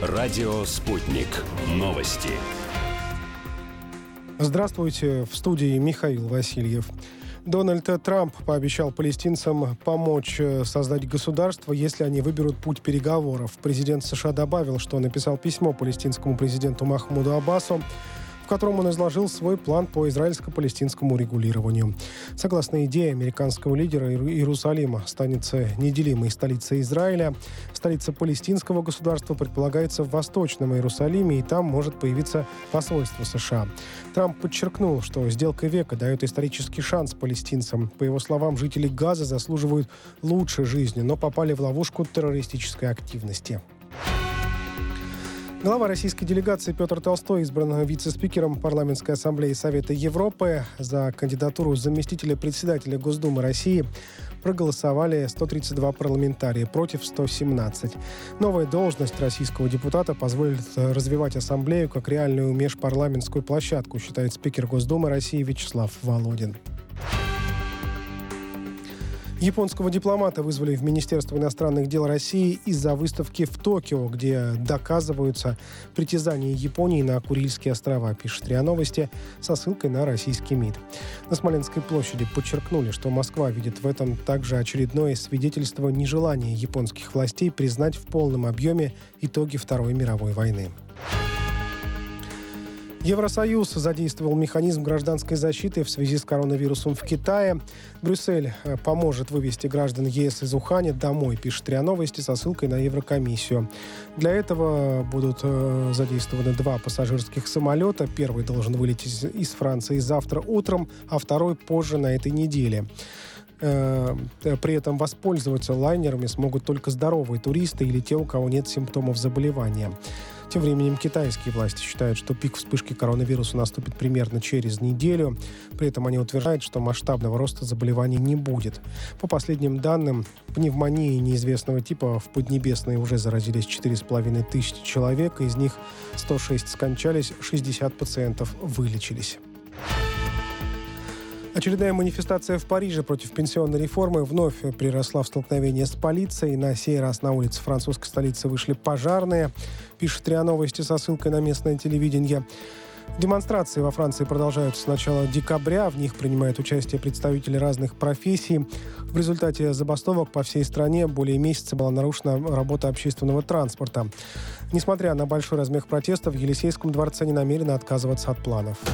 Радио «Спутник». Новости. Здравствуйте, в студии Михаил Васильев. Дональд Трамп пообещал палестинцам помочь создать государство, если они выберут путь переговоров. Президент США добавил, что написал письмо палестинскому президенту Махмуду Аббасу, в котором он изложил свой план по израильско-палестинскому регулированию. Согласно идее американского лидера, Иерусалим останется неделимой столицей Израиля. Столица палестинского государства предполагается в Восточном Иерусалиме, и там может появиться посольство США. Трамп подчеркнул, что сделка века дает исторический шанс палестинцам. По его словам, жители Газы заслуживают лучшей жизни, но попали в ловушку террористической активности. Глава российской делегации Петр Толстой избран вице-спикером Парламентской ассамблеи Совета Европы. За кандидатуру заместителя председателя Госдумы России проголосовали 132 парламентария против 117. Новая должность российского депутата позволит развивать ассамблею как реальную межпарламентскую площадку, считает спикер Госдумы России Вячеслав Володин. Японского дипломата вызвали в Министерство иностранных дел России из-за выставки в Токио, где доказываются притязания Японии на Курильские острова, пишет РИА Новости со ссылкой на российский МИД. На Смоленской площади подчеркнули, что Москва видит в этом также очередное свидетельство нежелания японских властей признать в полном объеме итоги Второй мировой войны. Евросоюз задействовал механизм гражданской защиты в связи с коронавирусом в Китае. Брюссель поможет вывести граждан ЕС из Уханя домой, пишет РИА Новости со ссылкой на Еврокомиссию. Для этого будут задействованы 2 пассажирских самолета. Первый должен вылететь из Франции завтра утром, а второй позже на этой неделе. При этом воспользоваться лайнерами смогут только здоровые туристы или те, у кого нет симптомов заболевания. Тем временем китайские власти считают, что пик вспышки коронавируса наступит примерно через неделю. При этом они утверждают, что масштабного роста заболеваний не будет. По последним данным, пневмонией неизвестного типа в Поднебесной уже заразились 4500 человек, из них 106 скончались, 60 пациентов вылечились. Очередная манифестация в Париже против пенсионной реформы вновь переросла в столкновение с полицией. На сей раз на улице французской столицы вышли пожарные, пишет РИА Новости со ссылкой на местное телевидение. Демонстрации во Франции продолжаются с начала декабря. В них принимают участие представители разных профессий. В результате забастовок по всей стране более месяца была нарушена работа общественного транспорта. Несмотря на большой размах протестов, в Елисейском дворце не намерены отказываться от планов.